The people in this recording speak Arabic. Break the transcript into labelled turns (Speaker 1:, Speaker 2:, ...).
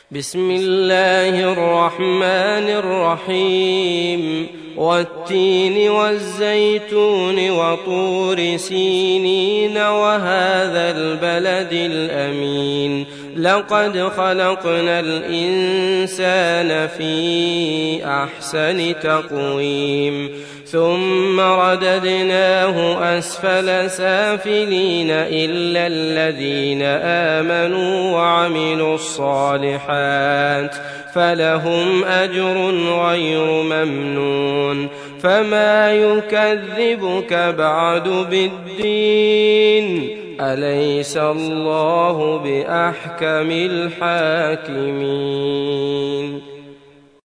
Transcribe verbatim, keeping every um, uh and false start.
Speaker 1: بسم الله الرحمن الرحيم والتين والزيتون وطور سينين وهذا البلد الأمين لقد خلقنا الإنسان في أحسن تقويم ثم رددناه أسفل سافلين إلا الذين آمنوا وعملوا الصالحات فلهم أجر غير ممنون فما يكذبك بعد بالدين أليس الله بأحكم الحاكمين.